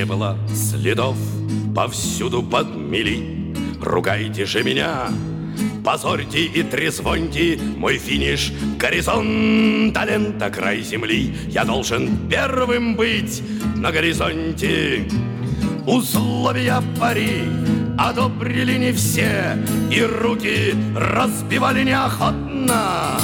не было следов, повсюду подмели. Ругайте же меня, позорьте и трезвоньте мой финиш, горизонт, лента, край земли. Я должен первым быть на горизонте. Условия пари одобрили не все, и руки разбивали неохотно.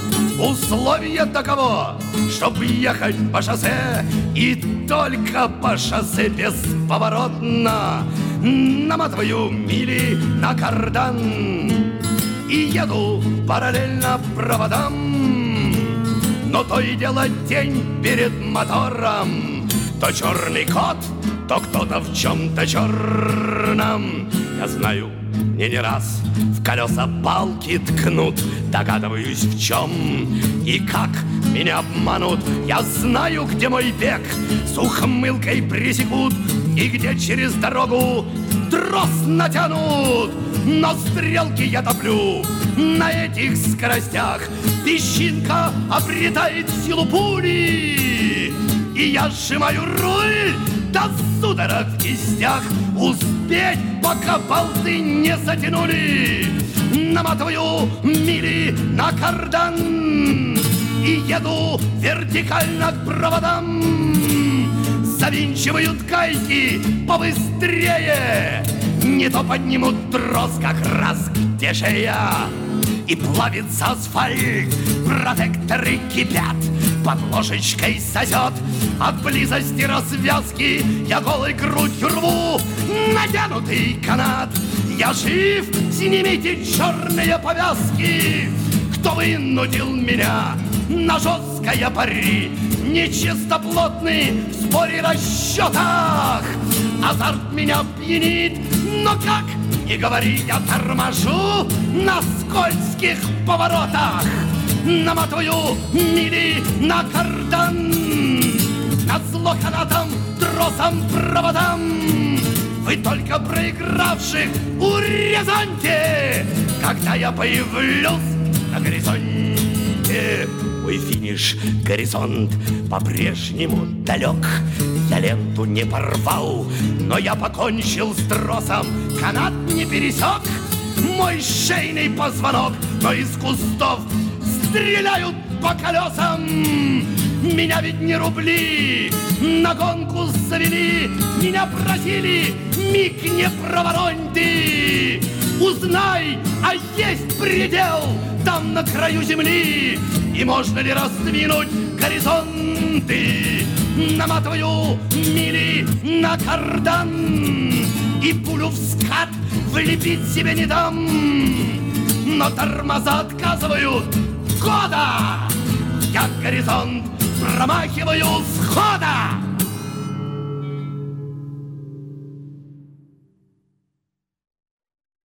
Условие таково, чтоб ехать по шоссе, и только по шоссе бесповоротно. Наматываю мили на кардан и еду параллельно проводам. Но то и дело день перед мотором, то черный кот, то кто-то в чем-то черном. Я знаю, мне не раз в колеса палки ткнут, догадываюсь в чем и как меня обманут. Я знаю, где мой бег с ухмылкой пресекут, и где через дорогу трос натянут. Но стрелки я топлю на этих скоростях, песчинка обретает силу пули, и я сжимаю руль до судорог в кистях. Успеть, пока болты не затянули. Наматываю мили на кардан и еду вертикально к проводам. Завинчивают гайки побыстрее, не то поднимут трос как раз где шея. И плавится асфальт, протекторы кипят, под ложечкой сосет от близости развязки. Я голой грудью рву натянутый канат. Я жив, снимите черные повязки. Кто вынудил меня на жесткое пари? Нечистоплотный в споре расчетах. Азарт меня пьянит, но как ни говори, я торможу на скользких поворотах. Наматываю мили на кардан, назло канатом, тросом, проводам. Вы только проигравших урезоньте, когда я появлюсь на горизонте. Мой финиш, горизонт, по-прежнему далек. Я ленту не порвал, но я покончил с тросом. Канат не пересек мой шейный позвонок, но из кустов стреляют по колесам. Меня ведь не рубли на гонку завели. Меня просили, миг не проворонь ты. Узнай, а есть предел там на краю земли, и можно ли раздвинуть горизонты. Наматываю мили на кардан и пулю в скат влепить себе не дам. Но тормоза отказывают года. Я горизонт промахиваю с хода.